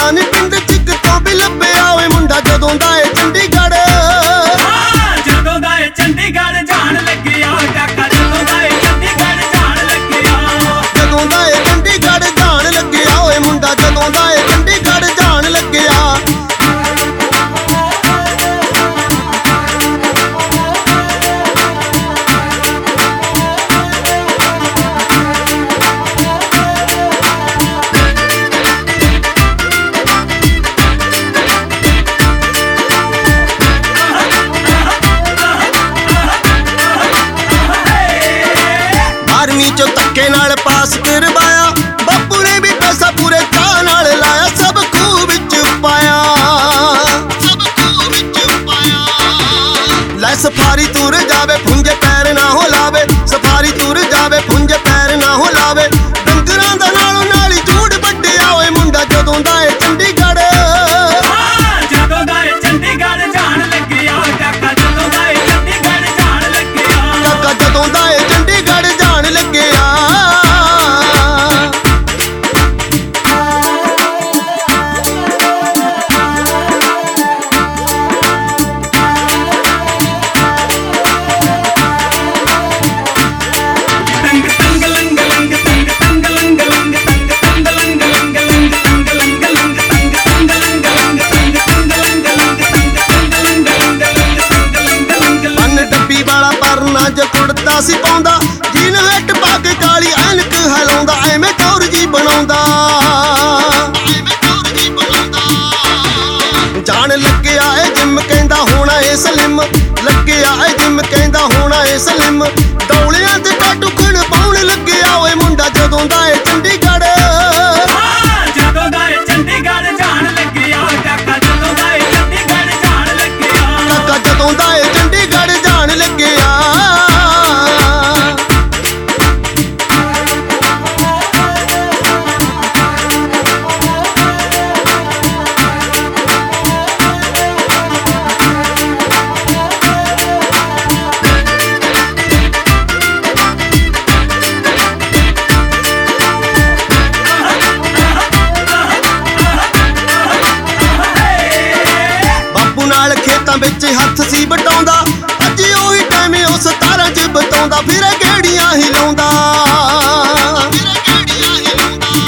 ਪਤਾ ਨੀ ਪਿੰਡ ਚ ਕਿਤੋਂ ਵੀ ਲੱਭਿਆ ਓਏ ਮੁੰਡਾ ਜਦੋਂ ਦਾ ਏ ਚੰਡੀਗੜ੍ਹ। ਜਦੋਂ ਦਾ ਏ ਚੰਡੀਗੜ੍ਹ ਜਾਣ ਲੱਗਿਆ ਕਾਕਾ, ਜਦੋਂ ਦਾ ਏ ਚੰਡੀਗੜ੍ਹ ਜਾਣ ਲੱਗਿਆ। ਜਦੋਂ ਦਾ ਏ ਚੰਡੀਗੜ੍ਹ ਜਾਣ ਲੱਗਿਆ ਓਏ ਮੁੰਡਾ ਜਦੋਂ ਦਾ ਏ ਚੰਡੀਗੜ੍ਹ ਜਾਣ ਲੱਗਿਆ। ਚੋਂ ਧੱਕੇ ਨਾਲ ਪਾਸ ਕਰਵਾਇਆ, ਬਾਪੂ ਨੇ ਵੀ ਪੈਸਾ ਪੂਰੇ ਚਾਅ ਨਾਲ ਲਾਇਆ, ਸਭ ਖੂਹ ਵਿੱਚ ਪਾਇਆ, ਸਭ ਖੂਹ ਵਿੱਚ ਪਾਇਆ। ਲੈ ਸਫਾਰੀ ਤੁਰ ਜਾਵੇ ਪੁੰਜੇ ਪੈਰ ਨਾ ਹੋ ਲਾਵੇ, ਸਫਾਰੀ ਤੁਰ ਜਾਵੇ ਪੁੰਜੇ ਪੈਰ ਨਾ ਹੋ ਲਾਵੇ। ਡੰਗਰਾਂ ਦਾ ਨਾਲੋਂ ਨਾਲ ਹੀ ਝੂੜ ਵੱਢਿਆ ਓਏ ਮੁੰਡਾ ਜਦੋਂ ਦਾ ਏ ਚੰਡੀਗੜ੍ਹ। ਜਦੋਂ ਦਾ ਏ ਚੰਡੀਗੜ੍ਹ ਜਾਣ ਲੱਗਿਆ ਕਾਕਾ, ਜਦੋਂ ਦਾ ਏ ਚੰਡੀਗੜ੍ਹ ਜਾਣ ਲੱਗਿਆ। ਕਾਕਾ ਜਦੋਂ ਦਾ ਏ ਚੰਡੀਗੜ੍ਹ ਜਾਣ ਲੱਗਿਆ। ਕੁੜਤਾ ਸੀ ਪਾਉਂਦਾ, ਜੀਨ ਹੱਟ ਪਾ ਕੇ ਕਾਲੀ ਐਨਕ ਹਲਾਉਂਦਾ, ਐਵੇਂ ਟੌਰ ਜੀ ਬਣਾਉਂਦਾ, ਐਵੇਂ ਟੌਰ ਜੀ ਬਣਾਉਂਦਾ। ਜਾਣ ਲੱਗਿਆ ਏ ਜਿਮ ਕਹਿੰਦਾ ਹੋਣਾ ਏ ਸਲਿਮ, ਲੱਗਿਆ ਏ ਜਿਮ ਕਹਿੰਦਾ ਹੋਣਾ ਏ ਸਲਿਮ। ਡੌਲਿਆਂ ਤੇ ਟਾਟੂ ਖਣ ਪਾਉਣ ਲੱਗਿਆ ਓਏ ਮੁੰਡਾ ਜਦੋਂ ਦਾ ਏ ਚੰਡੀਗੜ੍ਹ। ਜਦੋਂ ਦਾ ਏ ਚੰਡੀਗੜ੍ਹ ਜਾਣ ਲੱਗਿਆ ਕਾਕਾ, ਜਦੋਂ ਦਾ ਏ ਚੰਡੀਗੜ੍ਹ ਜਾਣ ਲੱਗਿਆ। ਕਾਕਾ ਜਦੋਂ ਦਾ ਏ ਚੰਡੀਗੜ੍ਹ ਜਾਣ ਲੱਗਿਆ। ਖੇਤਾਂ ਵਿੱਚ ਹੱਥ ਸੀ ਵਟਾਉਂਦਾ, ਅੱਜ ਉਹੀ ਟਾਈਮ ਉਹ 17 ਚ ਬਤਾਉਂਦਾ ਫਿਰੇ।